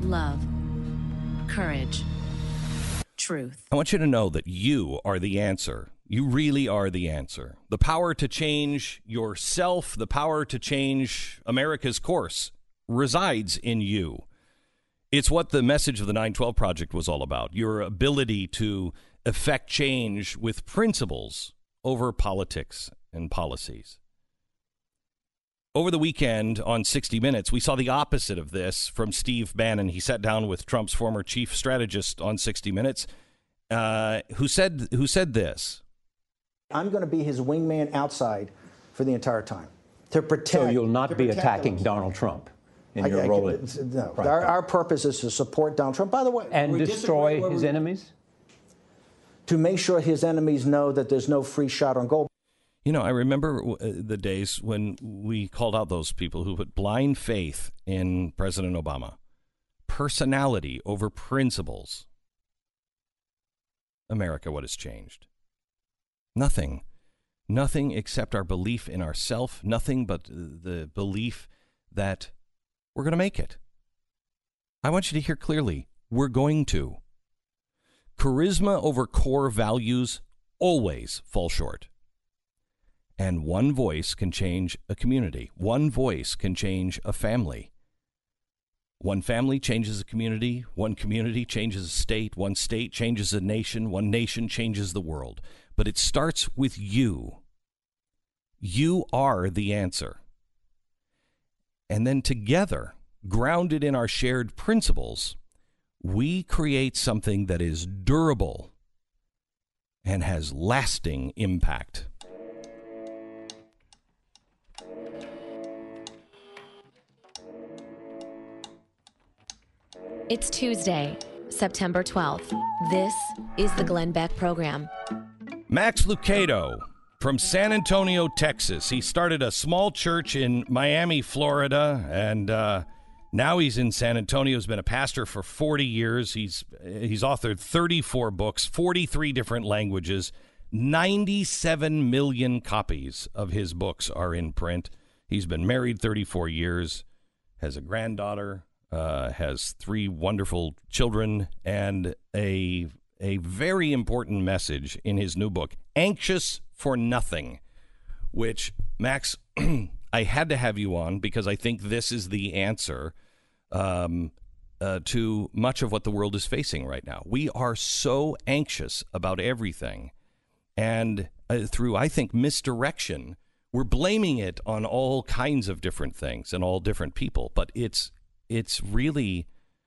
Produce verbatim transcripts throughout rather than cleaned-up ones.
love, courage, truth. I want you to know that you are the answer. You really are the answer. The power to change yourself, the power to change America's course resides in you. It's what the message of the nine twelve Project was all about. Your ability to effect change with principles over politics and policies. Over the weekend on sixty minutes, we saw the opposite of this from Steve Bannon. He sat down with Trump's former chief strategist on sixty minutes, uh, who said who said this. I'm going to be his wingman outside for the entire time to protect. So you'll not be attacking Donald Trump in your I, I, role? As no, our, our purpose is to support Donald Trump. By the way, and destroy his we, enemies. To make sure his enemies know that there's no free shot on goal. You know, I remember the days when we called out those people who put blind faith in President Obama. Personality over principles. America, what has changed? Nothing. Nothing except our belief in ourself. Nothing but the belief that we're going to make it. I want you to hear clearly. We're going to. Charisma over core values always fall short. And one voice can change a community. One voice can change a family. One family changes a community. One community changes a state. One state changes a nation. One nation changes the world. But it starts with you. You are the answer. And then together, grounded in our shared principles, we create something that is durable and has lasting impact. It's Tuesday, September twelfth. This is the Glenn Beck Program. Max Lucado from San Antonio, Texas. He started a small church in Miami, Florida, and uh, now he's in San Antonio. He's been a pastor for forty years. He's he's authored thirty-four books, forty-three different languages. ninety-seven million copies of his books are in print. He's been married thirty-four years, has a granddaughter, uh, has three wonderful children, and a a very important message in his new book, Anxious for Nothing, which, Max, I had to have you on because I think this is the answer um, uh, to much of what the world is facing right now. We are so anxious about everything. And uh, through, I think, misdirection, we're blaming it on all kinds of different things and all different people. But it's it's really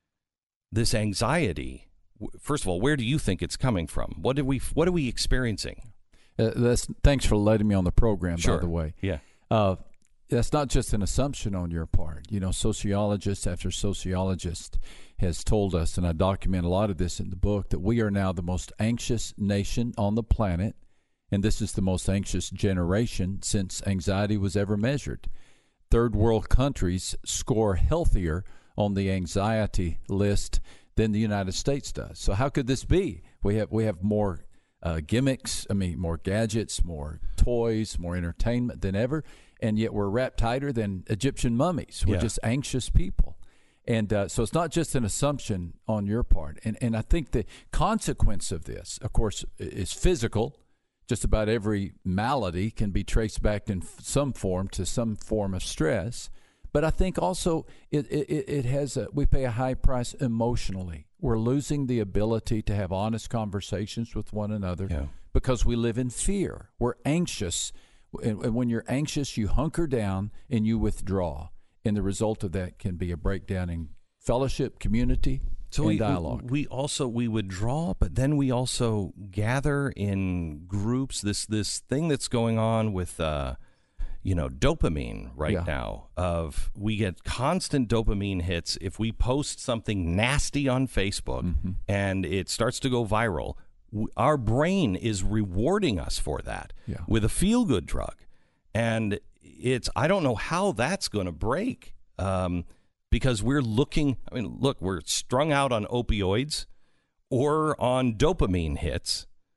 this anxiety. First of all, where do you think it's coming from? What did we what are we experiencing? Uh, that's, thanks for letting me on the program, sure. by the way. Yeah. Uh, that's not just an assumption on your part. You know, sociologist after sociologist has told us, and I document a lot of this in the book, that we are now the most anxious nation on the planet, and this is the most anxious generation since anxiety was ever measured. Third world countries score healthier on the anxiety list than the United States does. So how could this be? We have we have more uh, gimmicks, I mean, more gadgets, more toys, more entertainment than ever, and yet we're wrapped tighter than Egyptian mummies. We're yeah. just anxious people. And uh, so it's not just an assumption on your part. And, and I think the consequence of this, of course, is physical. Just about every malady can be traced back in some form to some form of stress. But I think also it, it, it has a, we pay a high price emotionally. We're losing the ability to have honest conversations with one another yeah. because we live in fear. We're anxious. And, and when you're anxious, you hunker down and you withdraw. And the result of that can be a breakdown in fellowship, community, so and we, dialogue. We also, we withdraw, but then we also gather in groups. This, this thing that's going on with, uh, you know, dopamine right yeah. now of we get constant dopamine hits. If we post something nasty on Facebook mm-hmm. and it starts to go viral, w- our brain is rewarding us for that yeah. with a feel-good drug. And it's, I don't know how that's going to break um, because we're looking, I mean, look, we're strung out on opioids or on dopamine hits.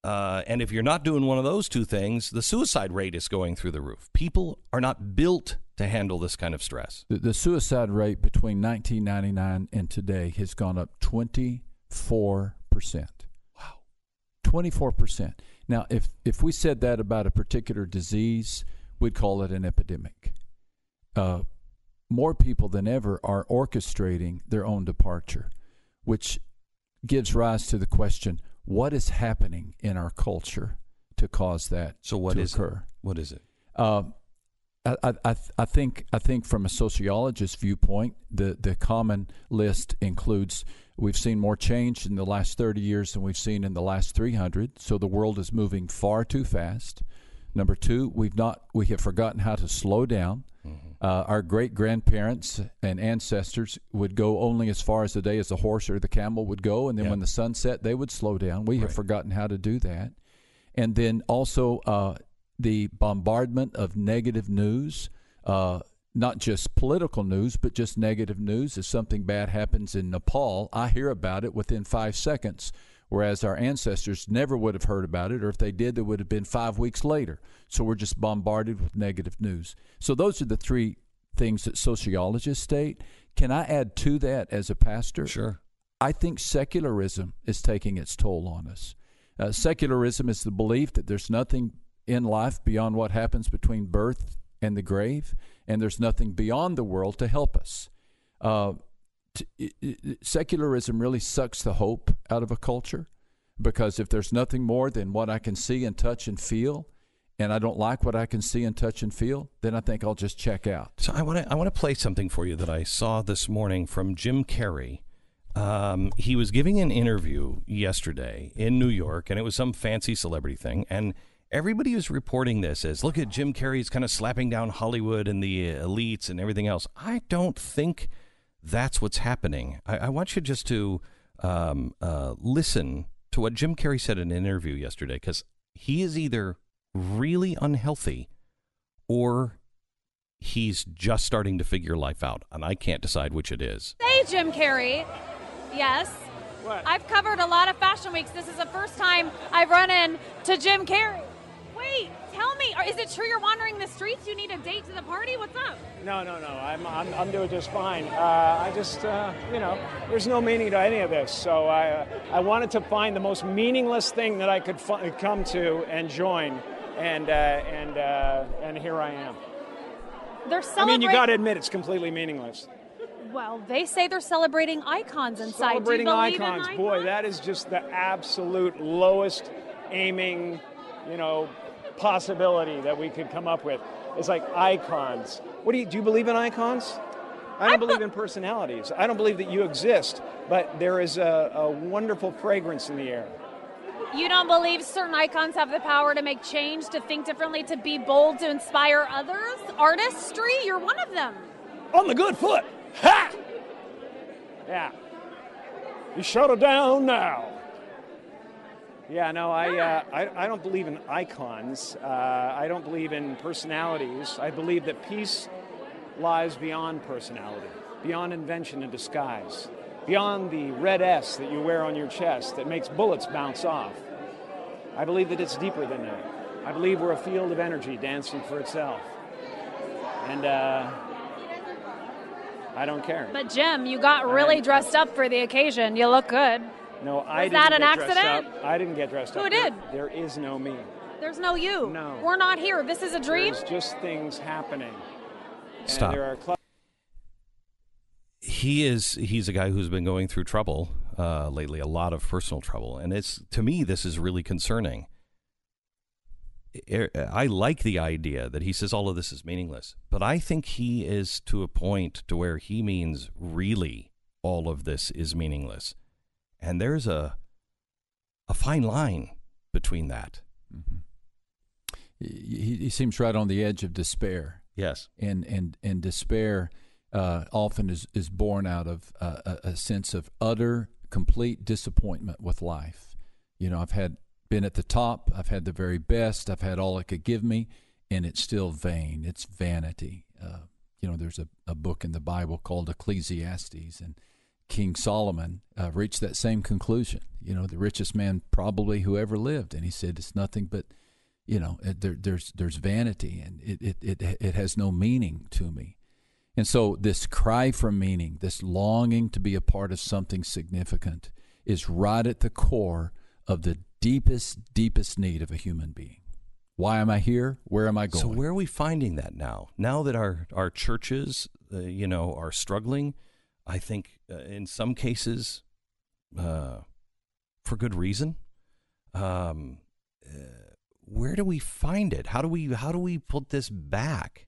Uh, and if you're not doing one of those two things, the suicide rate is going through the roof. People are not built to handle this kind of stress. The, the suicide rate between nineteen ninety-nine and today has gone up twenty-four percent. Wow. twenty-four percent. Now, if, if we said that about a particular disease, we'd call it an epidemic. Uh, more people than ever are orchestrating their own departure, which gives rise to the question, what is happening in our culture to cause that so what to is occur? It? What is it? Uh, I, I, I think I think from a sociologist's viewpoint, the, the common list includes we've seen more change in the last thirty years than we've seen in the last three hundred. So the world is moving far too fast. Number two, we've not we have forgotten how to slow down. Mm-hmm. Uh, our great grandparents and ancestors would go only as far as the day as the horse or the camel would go, and then yeah. when the sun set, they would slow down. We right. have forgotten how to do that. And then also uh, the bombardment of negative news, uh, not just political news, but just negative news. If something bad happens in Nepal, I hear about it within five seconds, whereas our ancestors never would have heard about it, or if they did, it would have been five weeks later. So we're just bombarded with negative news. So those are the three things that sociologists state. Can I add to that as a pastor? Sure. I think secularism is taking its toll on us. Uh, secularism is the belief that there's nothing in life beyond what happens between birth and the grave, and there's nothing beyond the world to help us. Uh, t- it, it, secularism really sucks the hope out of a culture, because if there's nothing more than what I can see and touch and feel, and I don't like what I can see and touch and feel, then I think I'll just check out. So I want to I want to play something for you that I saw this morning from Jim Carrey. Um, he was giving an interview yesterday in New York, and it was some fancy celebrity thing, and everybody was reporting this as, look at Jim Carrey's kind of slapping down Hollywood and the elites and everything else. I don't think that's what's happening. I, I want you just to um, uh, listen to what Jim Carrey said in an interview yesterday, because he is either really unhealthy or he's just starting to figure life out, and I can't decide which it is. Hey, Jim Carrey. Yes. What? I've covered a lot of fashion weeks. This is the first time I've run into Jim Carrey. Wait, tell me, is it true you're wandering the streets? You need a date to the party? What's up? No, no, no. I'm I'm, I'm doing just fine. Uh, I just, uh, you know, there's no meaning to any of this. So I uh, I wanted to find the most meaningless thing that I could fi- come to and join, and uh, and uh, and here I am. They're I celebrating. mean, you got to admit it's completely meaningless. Well, they say they're celebrating icons inside. Celebrating Do you believe icons, in boy, icons? that is just the absolute lowest aiming, you know, possibility that we could come up with. It's like icons. What do you do? You believe in icons? I don't I believe be- in personalities. I don't believe that you exist, but there is a, a wonderful fragrance in the air. You don't believe certain icons have the power to make change, to think differently, to be bold, to inspire others? Artistry? You're one of them. On the good foot. Ha! Yeah. You shut it down now. Yeah, no, I, uh, I, I don't believe in icons. Uh, I don't believe in personalities. I believe that peace lies beyond personality, beyond invention and disguise, beyond the red S that you wear on your chest that makes bullets bounce off. I believe that it's deeper than that. I believe we're a field of energy dancing for itself. And uh, I don't care. But Jim, you got really dressed up for the occasion. You look good. No, I Was didn't that an get dressed accident? up. I didn't get dressed Who up. did? There, there is no me. There's no you. No. We're not here. This is a dream. There's just things happening. And Stop. there are cl- He is he's a guy who's been going through trouble uh, lately, a lot of personal trouble, and it's to me this is really concerning. I like the idea that he says all of this is meaningless, but I think he is to a point to where he means really all of this is meaningless, and there's a a fine line between that. Mm-hmm. He, he seems right on the edge of despair. Yes, and and and despair uh, often is is born out of uh, a, a sense of utter, complete disappointment with life. You know, I've had been at the top, I've had the very best, I've had all it could give me, and it's still vain. It's vanity. Uh, you know, there's a, a book in the Bible called Ecclesiastes, and King Solomon uh, reached that same conclusion. You know, the richest man probably who ever lived, and he said it's nothing but, you know, it, there, there's there's vanity, and it, it it it has no meaning to me. And so this cry for meaning, this longing to be a part of something significant, is right at the core of the deepest, deepest need of a human being. Why am I here? Where am I going? So where are we finding that now? Now that our, our churches, uh, you know, are struggling, I think uh, in some cases, uh, for good reason, um, uh, where do we find it? How do we how do we put this back?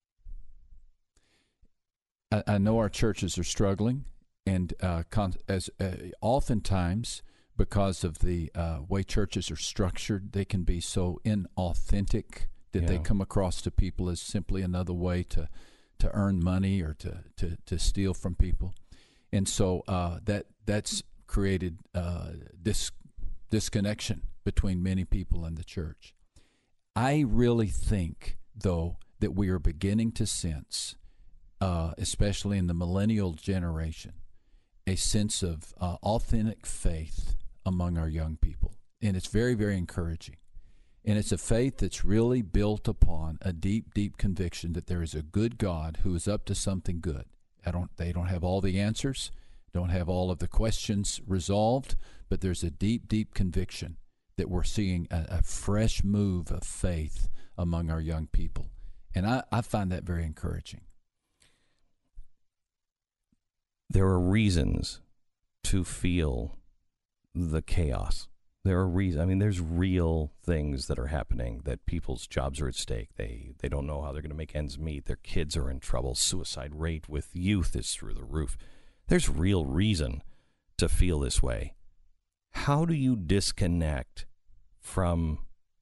I, I know our churches are struggling, and uh, con- as uh, oftentimes, because of the uh, way churches are structured, they can be so inauthentic that yeah. they come across to people as simply another way to to earn money or to to, to steal from people, and so uh, that that's created uh, dis- disconnection between many people and the church. I really think, though, that we are beginning to sense, uh, especially in the millennial generation, a sense of uh, authentic faith among our young people. And it's very, very encouraging. And it's a faith that's really built upon a deep, deep conviction that there is a good God who is up to something good. I don't, they don't have all the answers, don't have all of the questions resolved, but there's a deep, deep conviction that we're seeing a, a fresh move of faith among our young people. And I, I find that very encouraging. There are reasons to feel the chaos. There are reasons. I mean, there's real things that are happening, that people's jobs are at stake. They they don't know how they're going to make ends meet. Their kids are in trouble. Suicide rate with youth is through the roof. There's real reason to feel this way. How do you disconnect from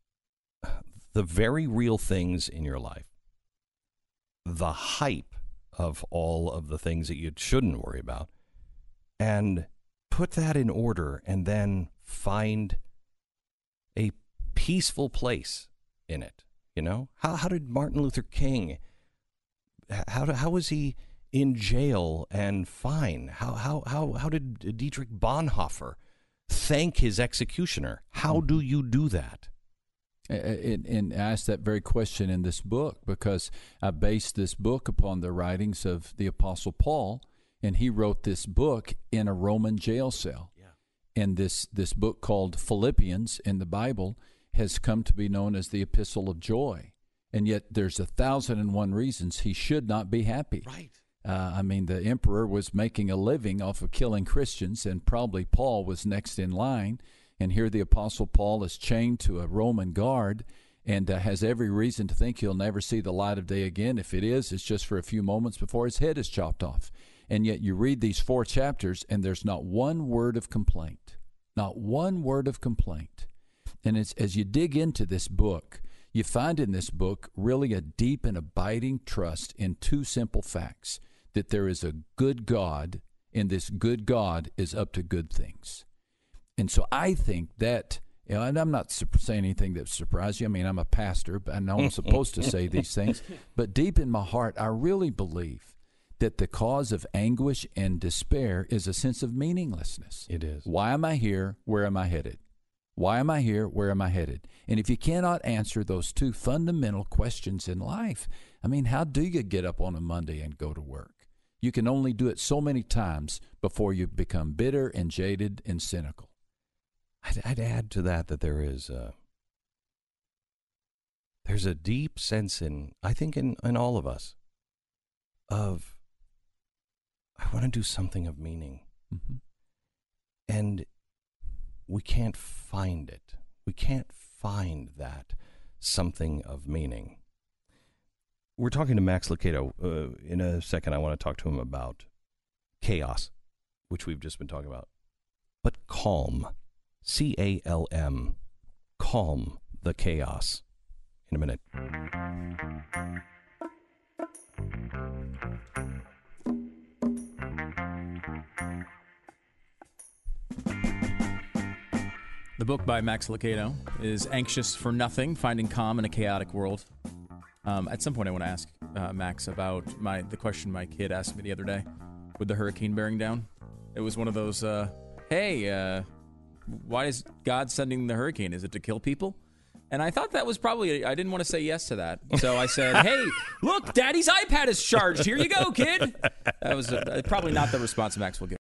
the very real things in your life, the hype of all of the things that you shouldn't worry about, and put that in order and then find a peaceful place in it? You know, how how did Martin Luther King, how how was he in jail and fine? How how how how did Dietrich Bonhoeffer thank his executioner? How do you do that? And, and I asked that very question in this book because I based this book upon the writings of the Apostle Paul, and he wrote this book in a Roman jail cell. Yeah. And this, this book called Philippians in the Bible has come to be known as the Epistle of Joy. And yet there's a thousand and one reasons he should not be happy. Right. Uh, I mean, the emperor was making a living off of killing Christians, and probably Paul was next in line. And here the Apostle Paul is chained to a Roman guard and uh, has every reason to think he'll never see the light of day again. If it is, it's just for a few moments before his head is chopped off. And yet you read these four chapters, and there's not one word of complaint. Not one word of complaint. And it's, as you dig into this book, you find in this book really a deep and abiding trust in two simple facts: that there is a good God, and this good God is up to good things. And so I think that, you know, and I'm not saying anything that surprises you. I mean, I'm a pastor, but I know I'm supposed to say these things. But deep in my heart, I really believe that the cause of anguish and despair is a sense of meaninglessness. It is. Why am I here? Where am I headed? Why am I here? Where am I headed? And if you cannot answer those two fundamental questions in life, I mean, how do you get up on a Monday and go to work? You can only do it so many times before you become bitter and jaded and cynical. I'd, I'd add to that that there is a, there's a deep sense in, I think in, in all of us, of I want to do something of meaning. Mm-hmm. And we can't find it. We can't find that something of meaning. We're talking to Max Lucado. Uh, in a second, I want to talk to him about chaos, which we've just been talking about. But calm, C A L M, calm the chaos. In a minute. The book by Max Lucado is Anxious for Nothing, Finding Calm in a Chaotic World. Um, at some point, I want to ask uh, Max about my the question my kid asked me the other day with the hurricane bearing down. It was one of those, uh, hey, uh, why is God sending the hurricane? Is it to kill people? And I thought that was probably, I didn't want to say yes to that. So I said, hey, look, Daddy's iPad is charged. Here you go, kid. That was uh, probably not the response Max will get.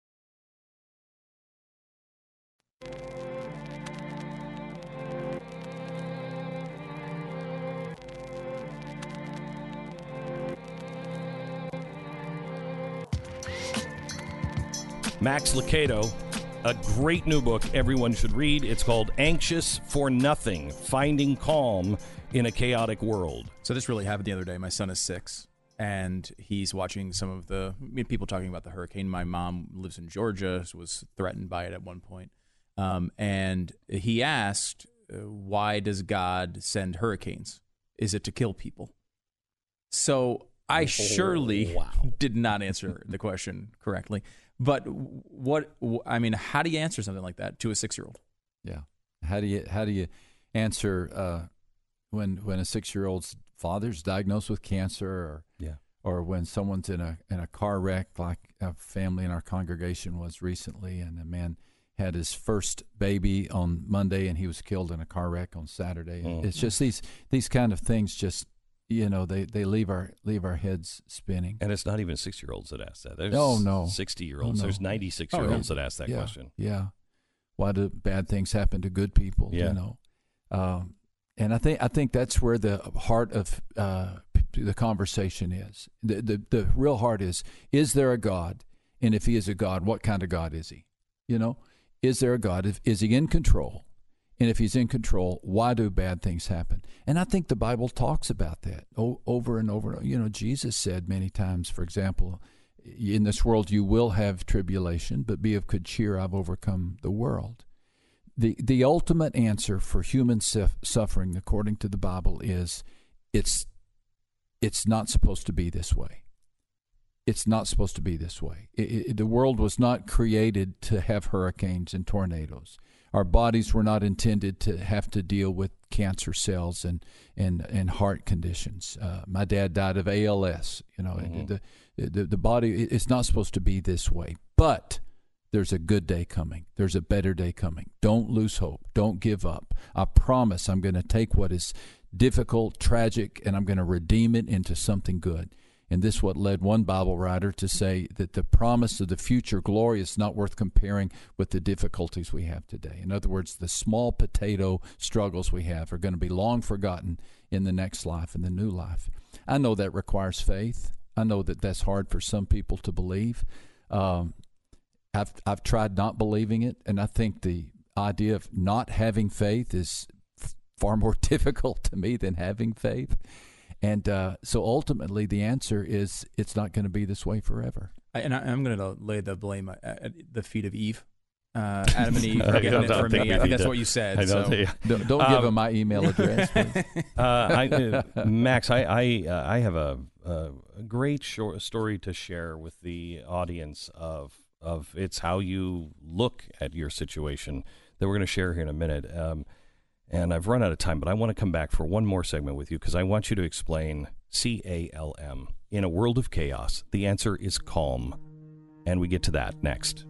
Max Lucado, a great new book everyone should read. It's called Anxious for Nothing, Finding Calm in a Chaotic World. So this really happened the other day. My son is six, and he's watching some of the I mean, people talking about the hurricane. My mom lives in Georgia, was threatened by it at one point. Um, and he asked, uh, why does God send hurricanes? Is it to kill people? So I oh, surely wow. did not answer the question correctly. But what, I mean, how do you answer something like that to a six-year-old? Yeah. How do you, how do you answer uh, when when a six-year-old's father's diagnosed with cancer, or yeah. or when someone's in a in a car wreck, like a family in our congregation was recently, and a man had his first baby on Monday and he was killed in a car wreck on Saturday. Mm. It's just these these kind of things just, you know, they, they leave our leave our heads spinning. And it's not even six-year-olds that ask that. There's oh, no. sixty-year-olds. Oh, no. There's ninety-six-year-olds oh, yeah. that ask that yeah. question. Yeah. Why do bad things happen to good people, yeah. you know? Um, and I think I think that's where the heart of uh, the conversation is. The, the the real heart is, is there a God? And if he is a God, what kind of God is he? You know? Is there a God? If, is he in control? And if he's in control, why do bad things happen? And I think the Bible talks about that o- over and over. You know, Jesus said many times, for example, in this world you will have tribulation, but be of good cheer, I've overcome the world. The the ultimate answer for human suf- suffering, according to the Bible, is it's it's not supposed to be this way. It's not supposed to be this way. It, it, the world was not created to have hurricanes and tornadoes. Our bodies were not intended to have to deal with cancer cells and and, and heart conditions. Uh, my dad died of A L S. You know, mm-hmm. the, the the body, it's not supposed to be this way. But there's a good day coming. There's a better day coming. Don't lose hope. Don't give up. I promise I'm going to take what is difficult, tragic, and I'm going to redeem it into something good. And this is what led one Bible writer to say that the promise of the future glory is not worth comparing with the difficulties we have today. In other words, the small potato struggles we have are going to be long forgotten in the next life, in the new life. I know that requires faith. I know that that's hard for some people to believe. Um, I've I've tried not believing it, and I think the idea of not having faith is f- far more difficult to me than having faith. And uh, so ultimately the answer is it's not going to be this way forever. I, and I, I'm going to lay the blame at, at the feet of Eve. Uh, Adam and Eve are getting it from me. I think that's what you said. I don't, so. think, don't, don't um, give them my email address, please. uh, I, uh, Max, I I, uh, I have a, a great short story to share with the audience of of it's how you look at your situation that we're going to share here in a minute. Um, and I've run out of time, but I want to come back for one more segment with you because I want you to explain C A L M. In a world of chaos, the answer is calm. And we get to that next.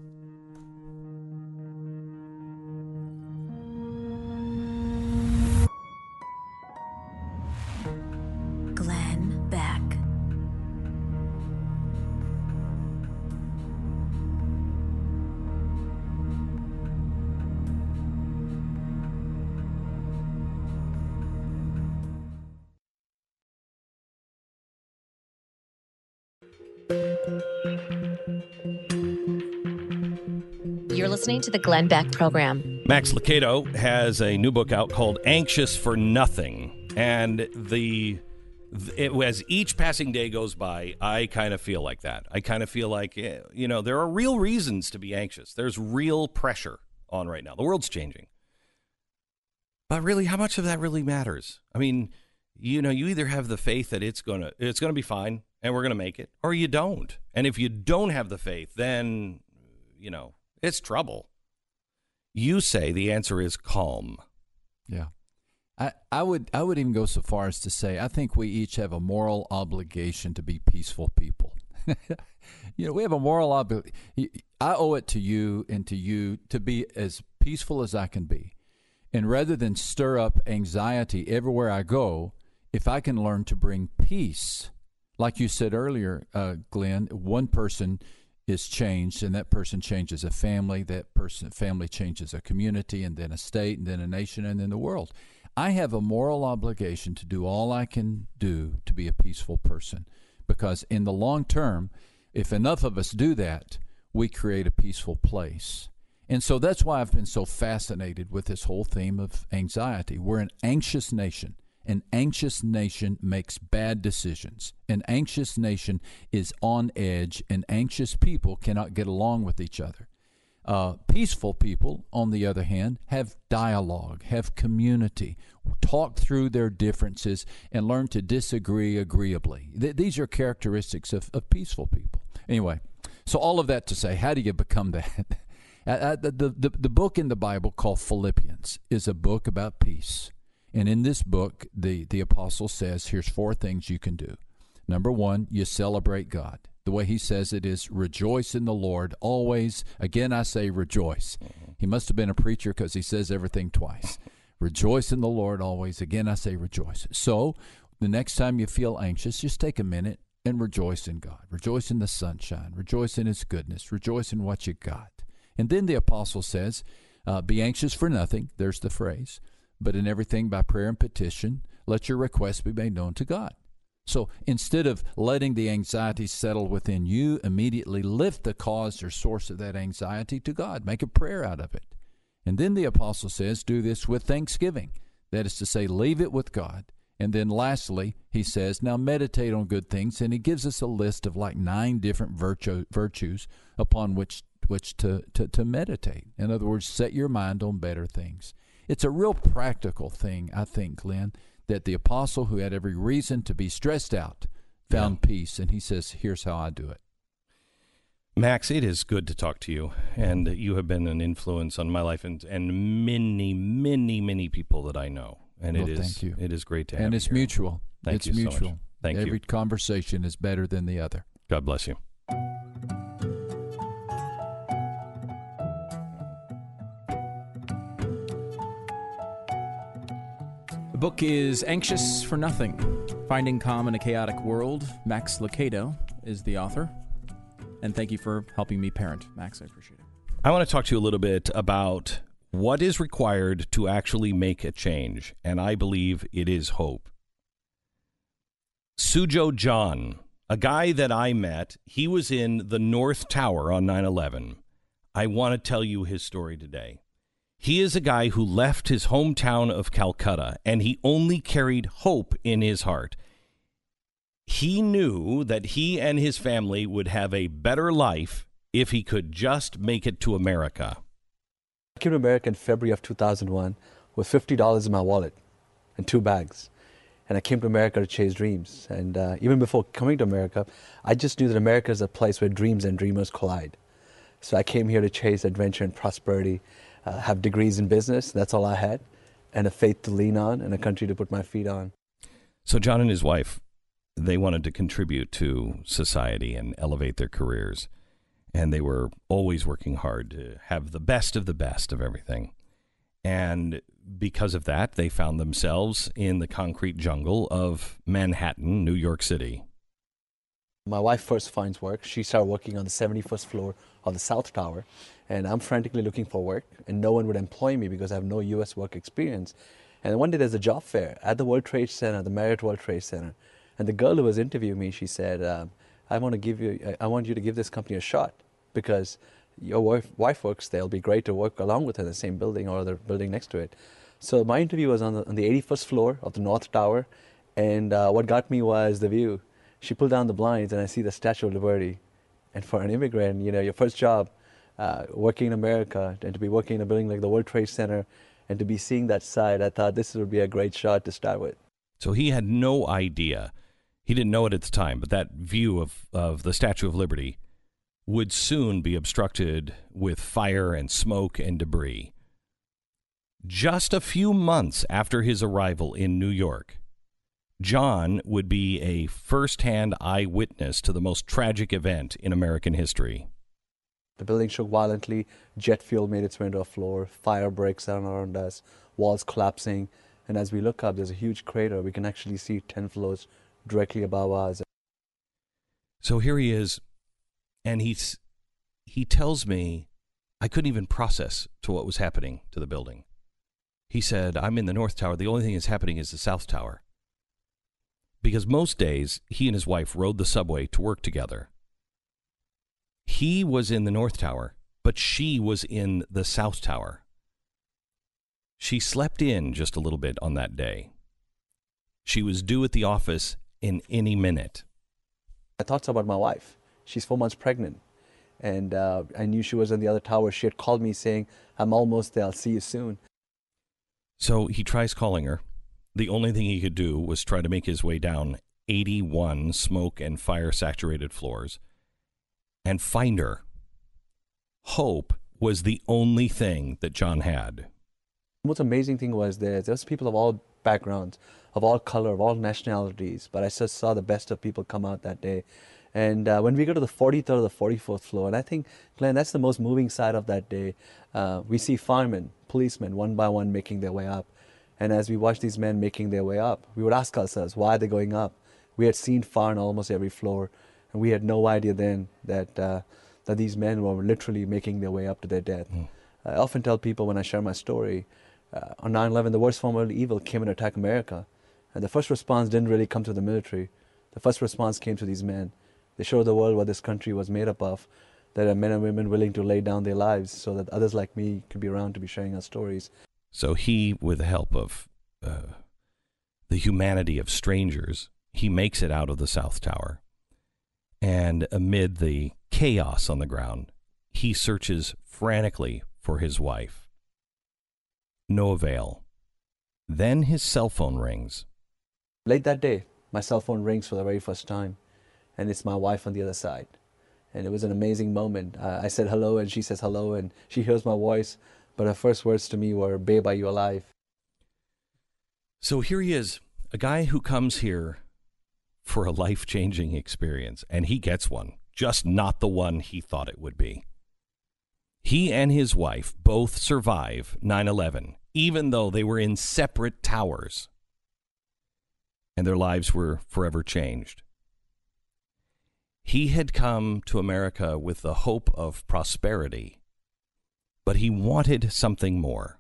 Glenn Beck. You're listening to the Glenn Beck Program. Max Lucado has a new book out called Anxious for Nothing. And the it, as each passing day goes by, I kind of feel like that. I kind of feel like, you know, there are real reasons to be anxious. There's real pressure on right now. The world's changing. But really, how much of that really matters? I mean, you know, you either have the faith that it's going to it's going to be fine and we're going to make it, or you don't. And if you don't have the faith, then, you know, it's trouble. You say the answer is calm. Yeah. I, I would I would even go so far as to say I think we each have a moral obligation to be peaceful people. You know, we have a moral obligation. I owe it to you and to you to be as peaceful as I can be. And rather than stir up anxiety everywhere I go, if I can learn to bring peace, like you said earlier, uh, Glenn, one person is changed, and that person changes a family, that person family changes a community, and then a state, and then a nation, and then the world. I have a moral obligation to do all I can do to be a peaceful person, because in the long term, if enough of us do that, we create a peaceful place. And so that's why I've been so fascinated with this whole theme of anxiety. We're an anxious nation. An anxious nation makes bad decisions. An anxious nation is on edge, and anxious people cannot get along with each other. Uh, peaceful people, on the other hand, have dialogue, have community, talk through their differences, and learn to disagree agreeably. Th- these are characteristics of, of peaceful people. Anyway, so all of that to say, how do you become that? uh, the, the, the book in the Bible called Philippians is a book about peace. And in this book, the, the apostle says, here's four things you can do. Number one, you celebrate God. The way he says it is, rejoice in the Lord always. Again, I say rejoice. He must have been a preacher because he says everything twice. Rejoice in the Lord always. Again, I say rejoice. So the next time you feel anxious, just take a minute and rejoice in God. Rejoice in the sunshine. Rejoice in his goodness. Rejoice in what you got. And then the apostle says, uh, be anxious for nothing. There's the phrase. But in everything by prayer and petition, let your requests be made known to God. So instead of letting the anxiety settle within you, immediately lift the cause or source of that anxiety to God. Make a prayer out of it. And then the apostle says, do this with thanksgiving. That is to say, leave it with God. And then lastly, he says, now meditate on good things. And he gives us a list of like nine different virtue, virtues upon which which to, to, to meditate. In other words, set your mind on better things. It's a real practical thing, I think, Glenn, that the apostle, who had every reason to be stressed out, found yeah. peace. And he says, here's how I do it. Max, it is good to talk to you. And you have been an influence on my life and, and many, many, many people that I know. And well, it is thank you. It is great to have and you it's here. mutual. Thank it's you mutual. so much. Thank Every you. Every conversation is better than the other. God bless you. The book is Anxious for Nothing, Finding Calm in a Chaotic World. Max Lucado is the author. And thank you for helping me parent, Max. I appreciate it. I want to talk to you a little bit about what is required to actually make a change. And I believe it is hope. Sujo John, a guy that I met, he was in the North Tower on nine eleven. I want to tell you his story today. He is a guy who left his hometown of Calcutta, and he only carried hope in his heart. He knew that he and his family would have a better life if he could just make it to America. I came to America in February of two thousand one with fifty dollars in my wallet and two bags. And I came to America to chase dreams. And uh, even before coming to America, I just knew that America is a place where dreams and dreamers collide. So I came here to chase adventure and prosperity, uh, have degrees in business, that's all I had, and a faith to lean on and a country to put my feet on. So John and his wife, they wanted to contribute to society and elevate their careers. And they were always working hard to have the best of the best of everything. And because of that, they found themselves in the concrete jungle of Manhattan, New York City. My wife first finds work. She started working on the seventy-first floor of the South Tower. And I'm frantically looking for work. And no one would employ me because I have no U S work experience. And one day there's a job fair at the World Trade Center, the Marriott World Trade Center. And the girl who was interviewing me, she said, um, I want to give you, I want you to give this company a shot because your wife, wife works there. It'll be great to work along with her in the same building or the building next to it. So my interview was on the, on the eighty-first floor of the North Tower. And uh, what got me was the view. She pulled down the blinds and I see the Statue of Liberty. And for an immigrant, you know, your first job, uh, working in America, and to be working in a building like the World Trade Center, and to be seeing that side, I thought this would be a great shot to start with. So he had no idea. He didn't know it at the time, but that view of, of the Statue of Liberty would soon be obstructed with fire and smoke and debris. Just a few months after his arrival in New York, John would be a first-hand eyewitness to the most tragic event in American history. The building shook violently, jet fuel made its way into our floor, fire breaks down around us, walls collapsing, and as we look up, there's a huge crater. We can actually see ten floors directly above us. So here he is, and he's he tells me I couldn't even process to what was happening to the building. He said, I'm in the North Tower. The only thing that's happening is the South Tower. Because most days, he and his wife rode the subway to work together. He was in the North Tower, but she was in the South Tower. She slept in just a little bit on that day. She was due at the office in any minute. I thought about my wife. She's four months pregnant. And uh, I knew she was in the other tower. She had called me saying, I'm almost there. I'll see you soon. So he tries calling her. The only thing he could do was try to make his way down eighty-one smoke and fire-saturated floors and find her. Hope was the only thing that John had. The most amazing thing was there, there was people of all backgrounds, of all color, of all nationalities, but I just saw the best of people come out that day. And uh, when we go to the forty-third or the forty-fourth floor, and I think, Glenn, that's the most moving side of that day, uh, we see firemen, policemen, one by one making their way up. And as we watch these men making their way up, we would ask ourselves, why are they going up? We had seen fire on almost every floor, and we had no idea then that uh, that these men were literally making their way up to their death. Mm. I often tell people when I share my story, uh, on nine eleven, the worst form of evil came and attacked America. And the first response didn't really come to the military. The first response came to these men. They showed the world what this country was made up of. There are men and women willing to lay down their lives so that others like me could be around to be sharing our stories. So he, with the help of uh, the humanity of strangers, he makes it out of the South Tower. And amid the chaos on the ground, he searches frantically for his wife. No avail. Then his cell phone rings. Late that day, my cell phone rings for the very first time, and it's my wife on the other side. And it was an amazing moment. Uh, I said hello, and she says hello, and she hears my voice. But her first words to me were, "Babe, are you alive?" So here he is, a guy who comes here for a life-changing experience, and he gets one, just not the one he thought it would be. He and his wife both survive nine eleven, even though they were in separate towers, and their lives were forever changed. He had come to America with the hope of prosperity, but he wanted something more.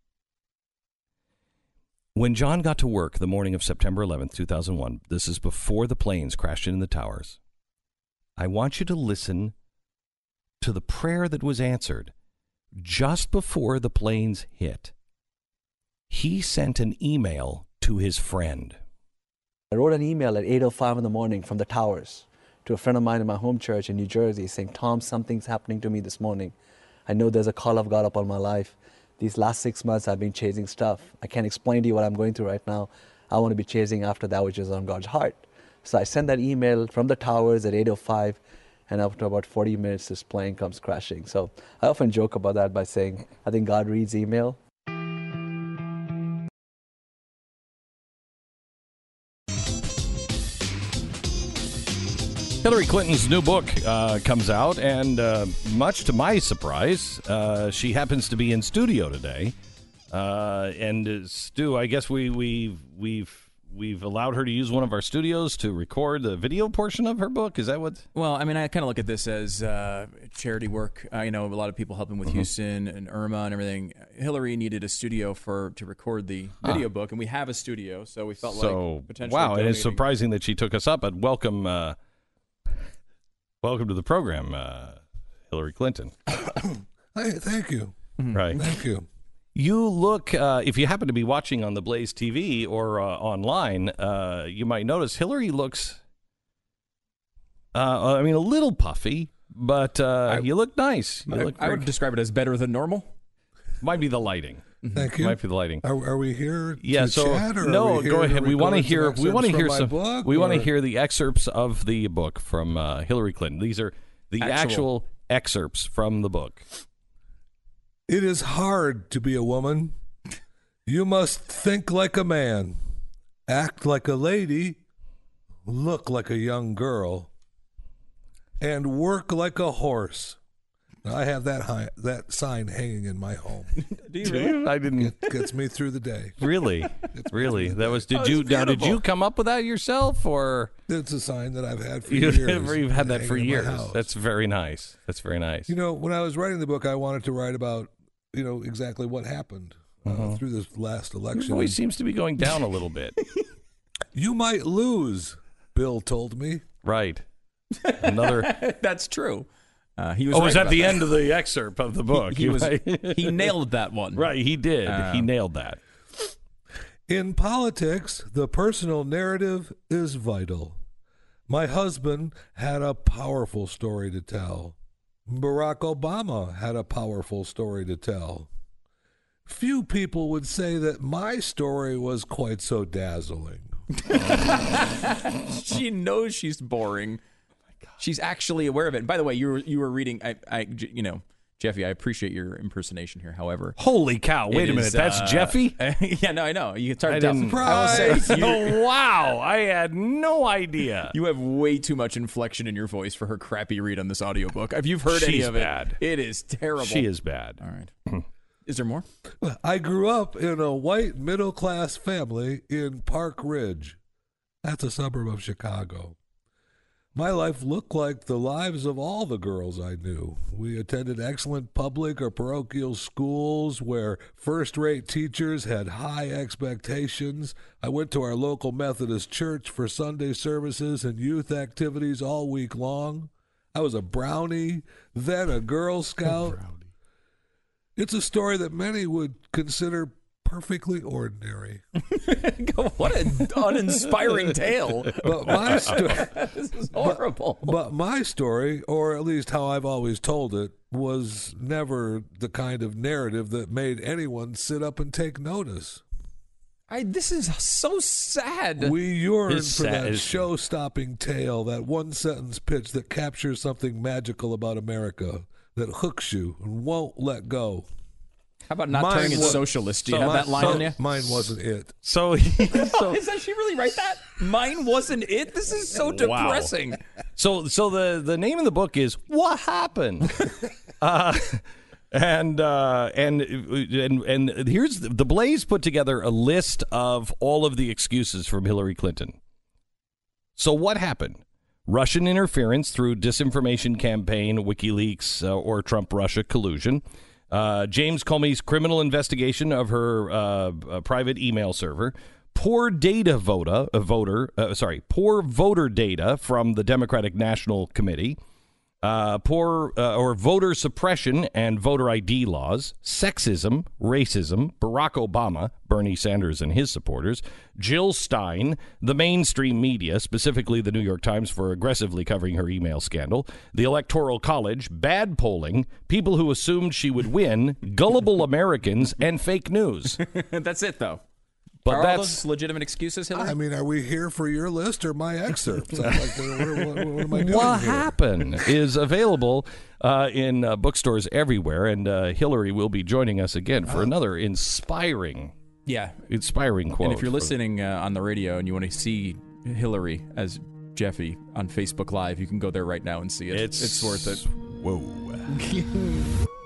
When John got to work the morning of September eleventh, two thousand one, this is before the planes crashed into the towers, I want you to listen to the prayer that was answered just before the planes hit. He sent an email to his friend. I wrote an email at eight oh five in the morning from the towers to a friend of mine in my home church in New Jersey saying, "Tom, something's happening to me this morning. I know there's a call of God upon my life. These last six months I've been chasing stuff. I can't explain to you what I'm going through right now. I want to be chasing after that which is on God's heart." So I sent that email from the towers at eight oh five, and after about forty minutes, this plane comes crashing. So I often joke about that by saying, I think God reads email. Hillary Clinton's new book uh, comes out, and uh, much to my surprise, uh, she happens to be in studio today. Uh, and uh, Stu, I guess we we we've we've allowed her to use one of our studios to record the video portion of her book. Is that what? Well, I mean, I kind of look at this as uh, charity work. Uh, you know, a lot of people helping with mm-hmm. Houston and Irma and everything. Hillary needed a studio for to record the video huh. book, and we have a studio, so we felt so, like potentially. Wow, donating. It is surprising that she took us up. But welcome. Uh, Welcome to the program, uh, Hillary Clinton. Hey, thank you. Right. Thank you. You look, uh, if you happen to be watching on the Blaze T V or uh, online, uh, you might notice Hillary looks, uh, I mean, a little puffy, but uh, I, you look nice. You I, look I would describe it as better than normal. Might be the lighting. Thank you. Might be the lighting. Are, are we here yeah, to so, chat? Or no, are we go ahead. We want to hear. We want to hear some. Book, we want to or? hear the excerpts of the book from uh, Hillary Clinton. These are the actual. actual excerpts from the book. It is hard to be a woman. You must think like a man. act like a lady, look like a young girl, and work like a horse. I have that high, that sign hanging in my home. Do you really? I didn't. It gets me through the day. Really, really. That was. Did Oh, you it's now? Did beautiful. you come up with that yourself, or It's a sign that I've had for you, years. you've had that hanging for in my years? house. That's very nice. That's very nice. You know, when I was writing the book, I wanted to write about, you know, exactly what happened uh, Uh-huh. through this last Your election. voice seems to be going down a little bit. You might lose, Bill told me. Right. Another. That's true. Uh, he was. Oh, right was at about the that. end of the excerpt of the book. He, he was. He nailed that one. Right, he did. Uh, he nailed that. In politics, the personal narrative is vital. My husband had a powerful story to tell. Barack Obama had a powerful story to tell. Few people would say that my story was quite so dazzling. She knows she's boring. She's actually aware of it. And by the way, you were you were reading. I, I you know, Jeffy, I appreciate your impersonation here. However, Holy cow! Wait it a minute, is, that's uh, Jeffy. Yeah, no, I know. You can start I to tell. didn't- I will say, you, Oh wow! I had no idea. you have way too much inflection in your voice for her crappy read on this audiobook. If you've heard any She's of it, bad. it is terrible. She is bad. All right. Is there more? I grew up in a white middle-class family in Park Ridge. That's a suburb of Chicago. My life looked like the lives of all the girls I knew. We attended excellent public or parochial schools where first-rate teachers had high expectations. I went to our local Methodist church for Sunday services and youth activities all week long. I was a brownie, then a Girl Scout. It's a story that many would consider perfectly ordinary. What an uninspiring tale. But my story, This is horrible. but my story, or at least how I've always told it, was never the kind of narrative that made anyone sit up and take notice. I, this is so sad. We yearn It's for sad, that isn't it? show-stopping tale, that one-sentence pitch that captures something magical about America, that hooks you and won't let go. How about not Mine turning it wa- socialist? Do you So have my- that line so in you? Mine wasn't it. So, so Is that she really write that? Mine wasn't it. This is so Wow. depressing. So, so the, the name of the book is "What Happened," uh, and uh, and and and here's the, the Blaze put together a list of all of the excuses from Hillary Clinton. So, what happened? Russian interference through disinformation campaign, WikiLeaks, uh, or Trump-Russia collusion. Uh, James Comey's criminal investigation of her uh, uh, private email server. Poor data voter, uh, voter, uh, sorry, poor voter data from the Democratic National Committee. Uh, poor uh, or voter suppression and voter I D laws, sexism, racism, Barack Obama, Bernie Sanders and his supporters, Jill Stein, the mainstream media, specifically the New York Times for aggressively covering her email scandal, the Electoral College, bad polling, people who assumed she would win, gullible Americans, and fake news. That's it, though. But Are all that's those legitimate excuses, Hillary? I mean, are we here for your list or my excerpts? I'm like, what, what, what, what am I doing What here? Happened is available uh, in uh, bookstores everywhere, and uh, Hillary will be joining us again for another inspiring, yeah. inspiring quote. And if you're for- listening uh, on the radio and you want to see Hillary as Jeffy on Facebook Live, you can go there right now and see it. it's it's worth it. Whoa.